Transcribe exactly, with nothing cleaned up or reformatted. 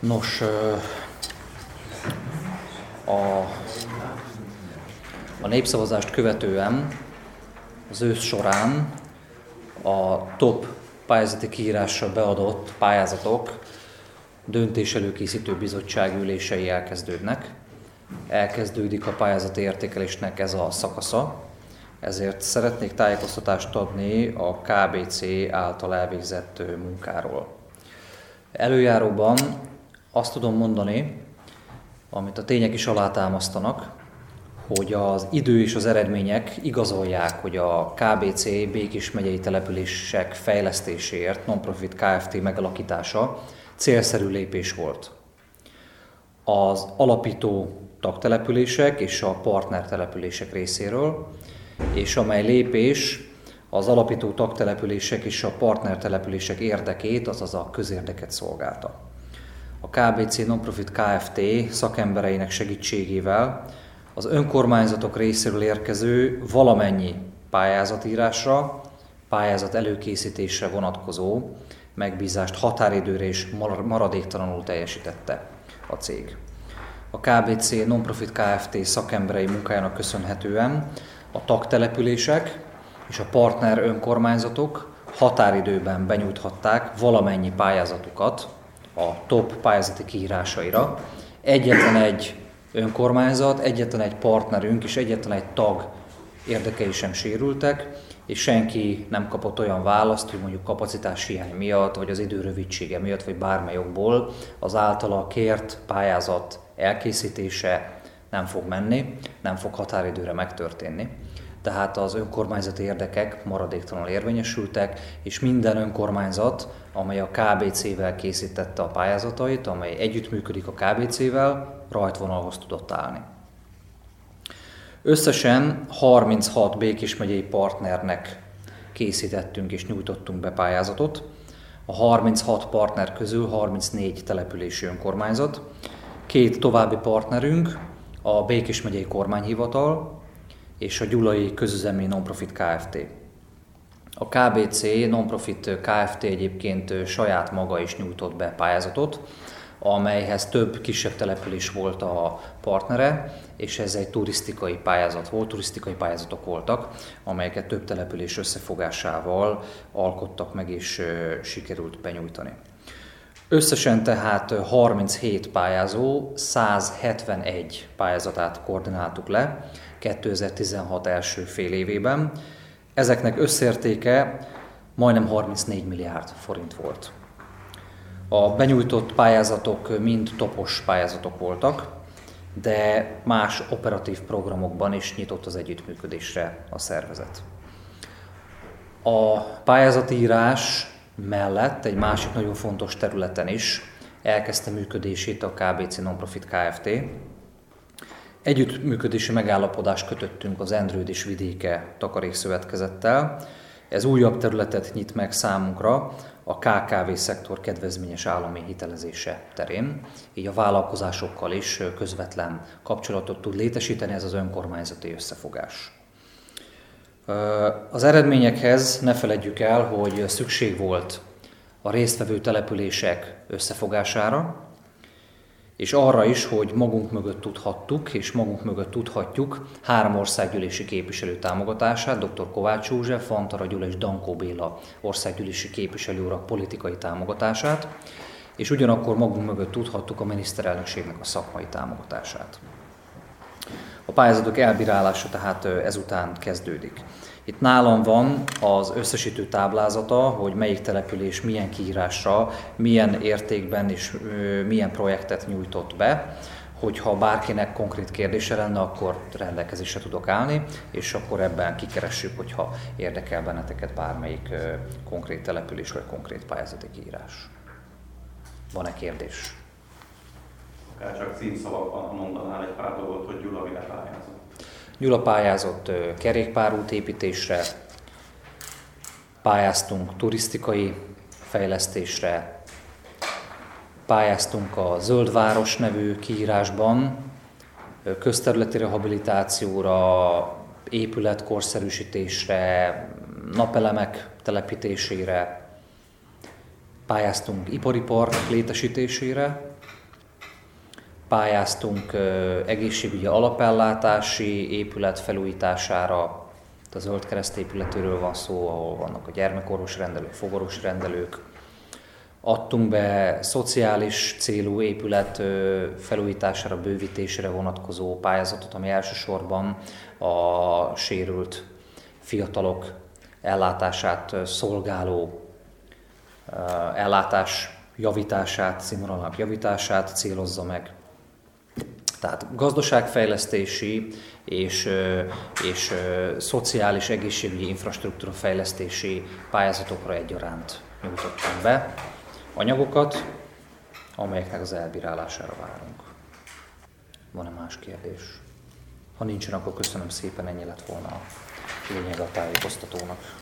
Nos, a, a népszavazást követően az ősz során a top pályázati kiírással beadott pályázatok döntés előkészítő bizottság ülései elkezdődnek. Elkezdődik a pályázati értékelésnek ez a szakasza, ezért szeretnék tájékoztatást adni a ká bé cé által elvégzett munkáról. Előjáróban azt tudom mondani, amit a tények is alátámasztanak, hogy az idő és az eredmények igazolják, hogy a ká bé cé Békés megyei települések fejlesztéséért non-profit Kft. Megalakítása célszerű lépés volt. Az alapító tagtelepülések és a partnertelepülések részéről, és amely lépés az alapító tagtelepülések és a partnertelepülések érdekét, azaz a közérdeket szolgálta. A ká bé cé Non-Profit Kft. Szakembereinek segítségével az önkormányzatok részéről érkező valamennyi pályázatírásra, pályázat előkészítésre vonatkozó megbízást határidőre és maradéktalanul teljesítette a cég. A ká bé cé Non-Profit Kft. Szakemberei munkájának köszönhetően a tagtelepülések és a partner önkormányzatok határidőben benyújthatták valamennyi pályázatukat a top pályázati kiírásaira. Egyetlen egy önkormányzat, egyetlen egy partnerünk és egyetlen egy tag érdekei sem sérültek, és senki nem kapott olyan választ, hogy mondjuk kapacitás hiány miatt, vagy az idő rövidsége miatt, vagy bármely okból az általa kért pályázat elkészítése nem fog menni, nem fog határidőre megtörténni. Tehát az önkormányzati érdekek maradéktalanul érvényesültek, és minden önkormányzat, amely a ká bé cével készítette a pályázatait, amely együttműködik a ká bé cével, rajtvonalhoz tudott állni. Összesen harminchat Békés megyei partnernek készítettünk és nyújtottunk be pályázatot. A harminchat partner közül harmincnégy települési önkormányzat, két további partnerünk, a Békés megyei kormányhivatal és a Gyulai Közüzemi Non-Profit Kft. A ká bé cé Non-Profit Kft. Egyébként saját maga is nyújtott be pályázatot, amelyhez több kisebb település volt a partnere, és ez egy turisztikai pályázat volt, turisztikai pályázatok voltak, amelyeket több település összefogásával alkottak meg és sikerült benyújtani. Összesen tehát harminchét pályázó, százhetvenegy pályázatát koordináltuk le kétezer-tizenhat első fél évében. Ezeknek összértéke majdnem harmincnégy milliárd forint volt. A benyújtott pályázatok mind topos pályázatok voltak, de más operatív programokban is nyitott az együttműködésre a szervezet. A pályázatírás mellett egy másik nagyon fontos területen is elkezdte működését a ká bé cé Non-Profit Kft. Együttműködési megállapodást kötöttünk az Endrőd és Vidéke Takarékszövetkezettel. Ez újabb területet nyit meg számunkra a ká ká vé szektor kedvezményes állami hitelezése terén, így a vállalkozásokkal is közvetlen kapcsolatot tud létesíteni ez az önkormányzati összefogás. Az eredményekhez ne feledjük el, hogy szükség volt a résztvevő települések összefogására, és arra is, hogy magunk mögött tudhattuk, és magunk mögött tudhatjuk három országgyűlési képviselő támogatását, dr. Kovács József, Fantara Gyula és Dankó Béla országgyűlési képviselőurak politikai támogatását, és ugyanakkor magunk mögött tudhattuk a miniszterelnökségnek a szakmai támogatását. A pályázatok elbírálása tehát ezután kezdődik. Itt nálam van az összesítő táblázata, hogy melyik település milyen kiírásra, milyen értékben és milyen projektet nyújtott be. Hogyha bárkinek konkrét kérdése lenne, akkor rendelkezésre tudok állni, és akkor ebben kikeressük, hogyha érdekel benneteket bármelyik konkrét település vagy konkrét pályázati kiírás. Van-e kérdés? Akár csak címszavakban mondanál egy pár dolgot, hogy Gyula mire pályázott. Gyula pályázott kerékpárút építésre, pályáztunk turisztikai fejlesztésre, pályáztunk a Zöld Város nevű kiírásban, közterületi rehabilitációra, épületkorszerűsítésre, napelemek telepítésére, pályáztunk ipari park létesítésére, Pályáztunk egészségügyi alapellátási épület felújítására, a Zöldkereszt épületéről van szó, ahol vannak a gyermekorvos rendelők, fogorvos rendelők. Adtunk be szociális célú épület felújítására, bővítésére vonatkozó pályázatot, ami elsősorban a sérült fiatalok ellátását szolgáló ellátás javítását, színvonalának javítását célozza meg. Tehát gazdaságfejlesztési és, és szociális egészségügyi infrastruktúra fejlesztési pályázatokra egyaránt nyújtottam be anyagokat, amelyeknek az elbírálására várunk. Van-e más kérdés? Ha nincsen, akkor köszönöm szépen, ennyi lett volna a lényeg a tájékoztatónak.